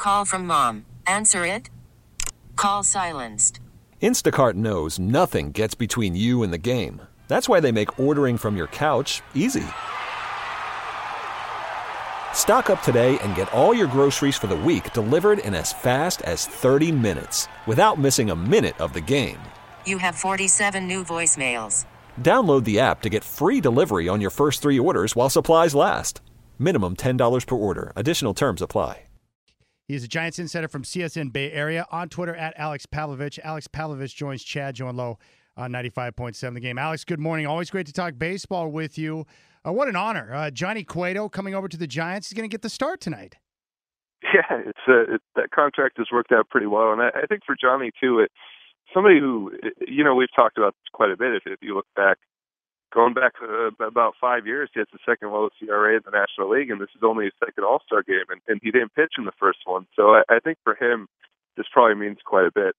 Call from mom. Answer it. Call silenced. Instacart knows nothing gets between you and the game. That's why they make ordering from your couch easy. Stock up today and get all your groceries for the week delivered in as fast as 30 minutes without missing a minute of the game. You have 47 new voicemails. Download the app to get free delivery on your first 3 orders while supplies last. Minimum $10 per order. Additional terms apply. He's a Giants insider from CSN Bay Area. On Twitter, at Alex Pavlovich. Alex Pavlovich joins Chad Joe on 95.7 The Game. Alex, good morning. Always great to talk baseball with you. What an honor. Johnny Cueto coming over to the Giants. He's going to get the start tonight. Yeah, that contract has worked out pretty well. And I think for Johnny, too, somebody who, we've talked about this quite a bit. If you look back, going back about 5 years, he has the second lowest ERA in the National League, and this is only his second All-Star game, and he didn't pitch in the first one. So I think for him, this probably means quite a bit.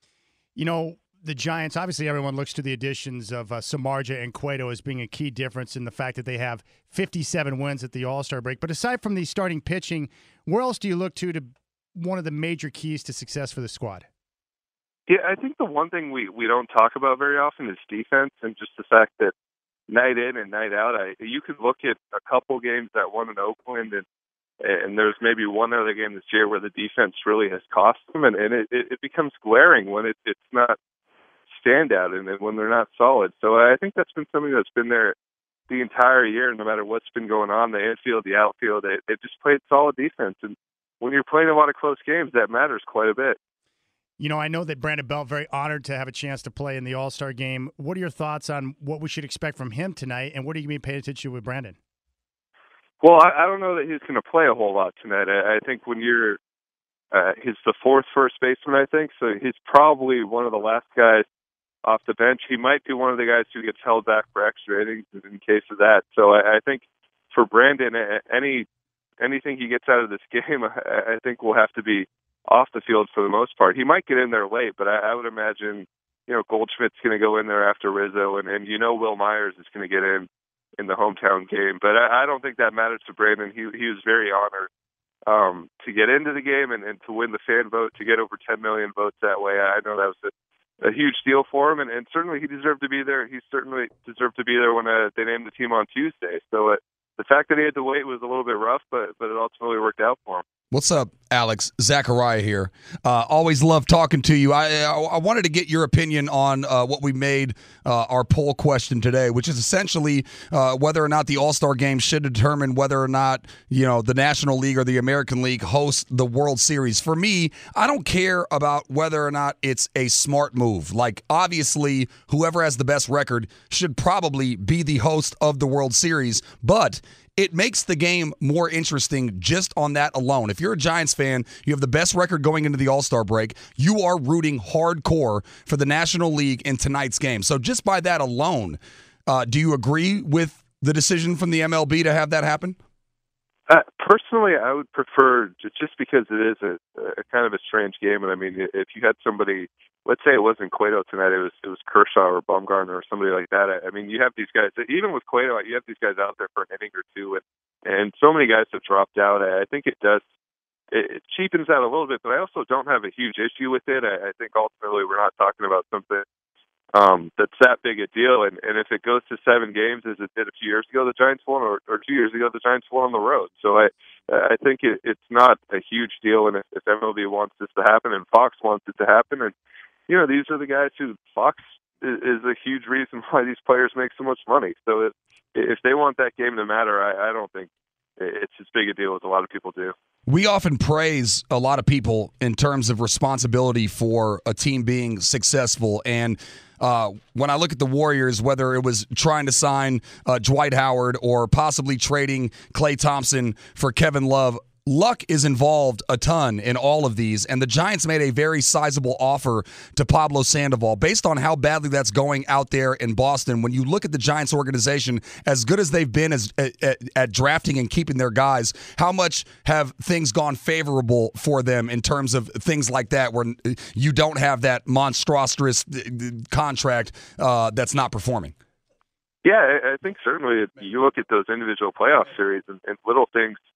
The Giants, obviously everyone looks to the additions of Samardzija and Cueto as being a key difference in the fact that they have 57 wins at the All-Star break. But aside from the starting pitching, where else do you look to one of the major keys to success for the squad? Yeah, I think the one thing we don't talk about very often is defense, and just the fact that night in and night out, you could look at a couple games that won in Oakland, and there's maybe one other game this year where the defense really has cost them, and it becomes glaring when it's not standout and when they're not solid. So I think that's been something that's been there the entire year, no matter what's been going on, the infield, the outfield. They just played solid defense, and when you're playing a lot of close games, that matters quite a bit. I know that Brandon Belt, very honored to have a chance to play in the All-Star game. What are your thoughts on what we should expect from him tonight, and what are you going to be paying attention to with Brandon? Well, I don't know that he's going to play a whole lot tonight. I think when you're he's the fourth first baseman, I think, so he's probably one of the last guys off the bench. He might be one of the guys who gets held back for extra innings in case of that. So I think for Brandon, anything he gets out of this game, I think will have to be off the field for the most part. He might get in there late, but I would imagine, Goldschmidt's going to go in there after Rizzo, and Will Myers is going to get in the hometown game. But I don't think that matters to Brandon. He was very honored to get into the game and to win the fan vote, to get over 10 million votes that way. I know that was a huge deal for him, and certainly he deserved to be there. He certainly deserved to be there when they named the team on Tuesday. So the fact that he had to wait was a little bit rough, but it ultimately worked out for him. What's up, Alex? Zachariah here. Always love talking to you. I wanted to get your opinion on what we made our poll question today, which is essentially whether or not the All-Star Game should determine whether or not the National League or the American League host the World Series. For me, I don't care about whether or not it's a smart move. Like, obviously, whoever has the best record should probably be the host of the World Series, but it makes the game more interesting just on that alone. If you're a Giants fan, you have the best record going into the All-Star break, you are rooting hardcore for the National League in tonight's game. So just by that alone, do you agree with the decision from the MLB to have that happen? Personally, I would prefer, just because it is a kind of a strange game, and I mean, if you had somebody, let's say it wasn't Cueto tonight, it was Kershaw or Bumgarner or somebody like that. I mean, you have these guys, even with Cueto, you have these guys out there for an inning or two, and so many guys have dropped out. I think it cheapens out a little bit, but I also don't have a huge issue with it. I think ultimately we're not talking about something that's that big a deal, and if it goes to 7 games as it did a few years ago, the Giants won, or 2 years ago, the Giants won on the road. So I think it's not a huge deal, and if MLB wants this to happen and Fox wants it to happen, and these are the guys who Fox is a huge reason why these players make so much money. So if they want that game to matter, I don't think it's as big a deal as a lot of people do. We often praise a lot of people in terms of responsibility for a team being successful. And when I look at the Warriors, whether it was trying to sign Dwight Howard or possibly trading Klay Thompson for Kevin Love, luck is involved a ton in all of these, and the Giants made a very sizable offer to Pablo Sandoval. Based on how badly that's going out there in Boston, when you look at the Giants organization, as good as they've been at drafting and keeping their guys, how much have things gone favorable for them in terms of things like that, where you don't have that monstrous contract that's not performing? Yeah, I think certainly if you look at those individual playoff series and little things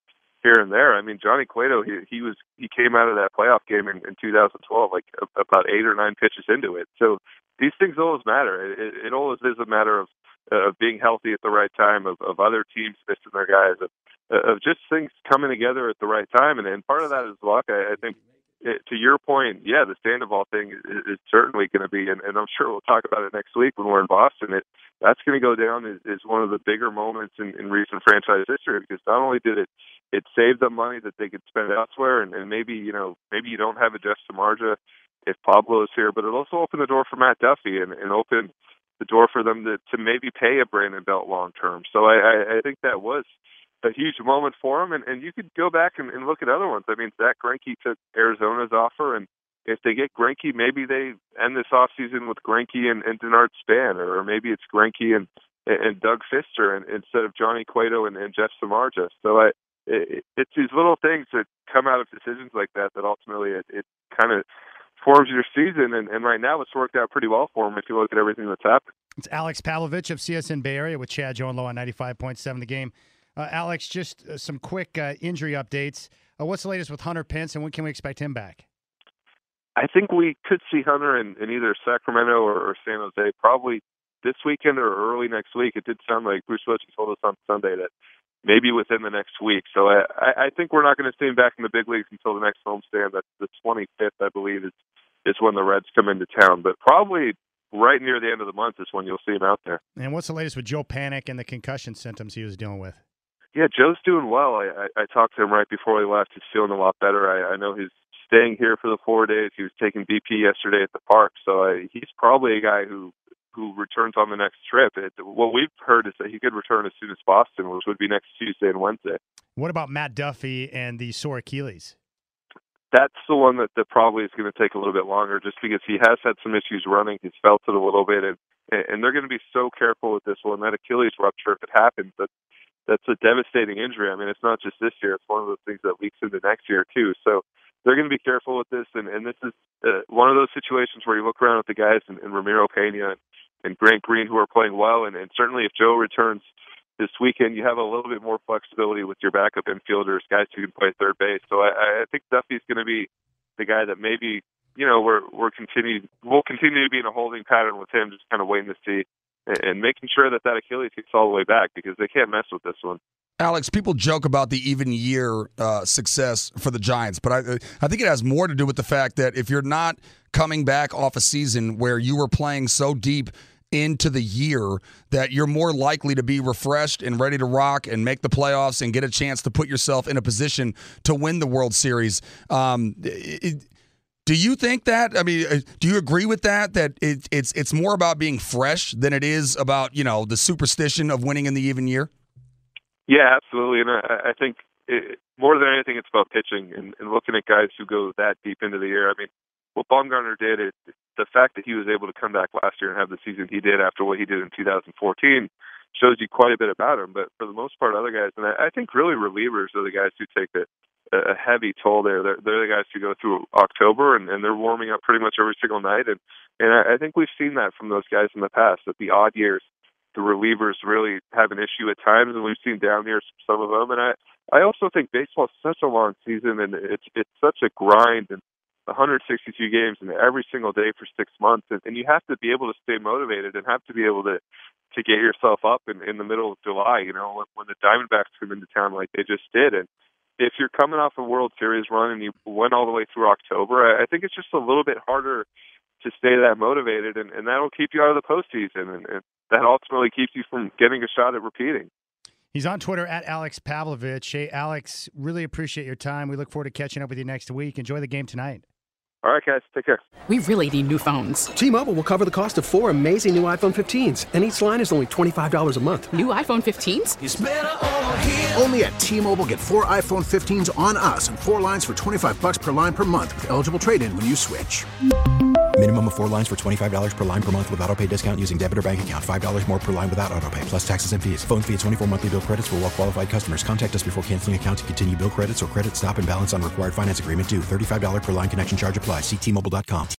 here and there. I mean, Johnny Cueto, he came out of that playoff game in 2012 like about 8 or 9 pitches into it. So these things always matter. It always is a matter of being healthy at the right time, of other teams missing their guys, of just things coming together at the right time. And part of that is luck. I think, to your point, yeah, the Sandoval thing is certainly going to be, and I'm sure we'll talk about it next week when we're in Boston. That's going to go down as one of the bigger moments in recent franchise history, because not only did it save them money that they could spend elsewhere, and maybe you don't have a Jeff Samardzija if Pablo is here, but it also opened the door for Matt Duffy and opened the door for them to maybe pay a Brandon Belt long term. So I think that was a huge moment for him, and you could go back and look at other ones. I mean, Zach Greinke took Arizona's offer, and if they get Greinke, maybe they end this offseason with Greinke and Denard Span, or maybe it's Greinke and Doug Fister instead of Johnny Cueto and Jeff Samardzija. So it's these little things that come out of decisions like that ultimately it kind of forms your season, and right now it's worked out pretty well for him if you look at everything that's happened. It's Alex Pavlovich of CSN Bay Area with Chad Joe and Low on 95.7 The Game. Alex, just some quick injury updates. What's the latest with Hunter Pence, and when can we expect him back? I think we could see Hunter in either Sacramento or San Jose probably this weekend or early next week. It did sound like Bruce Bochy told us on Sunday that maybe within the next week. So I think we're not going to see him back in the big leagues until the next homestand. That's the 25th, I believe, is when the Reds come into town. But probably right near the end of the month is when you'll see him out there. And what's the latest with Joe Panik and the concussion symptoms he was dealing with? Yeah, Joe's doing well. I talked to him right before he left. He's feeling a lot better. I know he's staying here for the 4 days. He was taking BP yesterday at the park. So he's probably a guy who returns on the next trip. What we've heard is that he could return as soon as Boston, which would be next Tuesday and Wednesday. What about Matt Duffy and the sore Achilles? That's the one that probably is going to take a little bit longer, just because he has had some issues running. He's felt it a little bit, and they're going to be so careful with this one. That Achilles rupture, if it happens, that's a devastating injury. I mean, it's not just this year. It's one of those things that leaks into next year, too. So they're going to be careful with this, and this is one of those situations where you look around at the guys and Ramiro Pena and Grant Green, who are playing well, and certainly if Joe returns this weekend, you have a little bit more flexibility with your backup infielders, guys who can play third base. So I think Duffy's going to be the guy that maybe, we'll continue to be in a holding pattern with him, just kind of waiting to see and making sure that Achilles gets all the way back, because they can't mess with this one. Alex, people joke about the even year success for the Giants, but I think it has more to do with the fact that if you're not coming back off a season where you were playing so deep into the year, that you're more likely to be refreshed and ready to rock and make the playoffs and get a chance to put yourself in a position to win the World Series. Do you think that? I mean, do you agree with that? That it's more about being fresh than it is about the superstition of winning in the even year? Yeah, absolutely. And I think more than anything, it's about pitching and looking at guys who go that deep into the year. I mean, what Bumgarner did, the fact that he was able to come back last year and have the season he did after what he did in 2014 shows you quite a bit about him. But for the most part, other guys, and I think really relievers are the guys who take a heavy toll there. They're the guys who go through October, and they're warming up pretty much every single night. And I think we've seen that from those guys in the past, that the odd years, the relievers really have an issue at times, and we've seen down years from some of them. And I also think baseball is such a long season, and it's such a grind, and 162 games and every single day for 6 months, and you have to be able to stay motivated and have to be able to get yourself up in the middle of July, when the Diamondbacks come into town like they just did. And if you're coming off a World Series run and you went all the way through October, I think it's just a little bit harder to stay that motivated, and that'll keep you out of the postseason, and that ultimately keeps you from getting a shot at repeating. He's on Twitter at Alex Pavlovich. Hey, Alex, really appreciate your time. We look forward to catching up with you next week. Enjoy the game tonight. All right, guys. Take care. We really need new phones. T-Mobile will cover the cost of 4 amazing new iPhone 15s, and each line is only $25 a month. New iPhone 15s? It's better over here. Only at T-Mobile, get 4 iPhone 15s on us and 4 lines for $25 per line per month with eligible trade-in when you switch. Minimum of 4 lines for $25 per line per month with autopay discount using debit or bank account. $5 more per line without autopay, plus taxes and fees. Phone fee at 24 monthly bill credits for well-qualified customers. Contact us before canceling account to continue bill credits or credit stop and balance on required finance agreement due. $35 per line connection charge applies. See T-Mobile.com.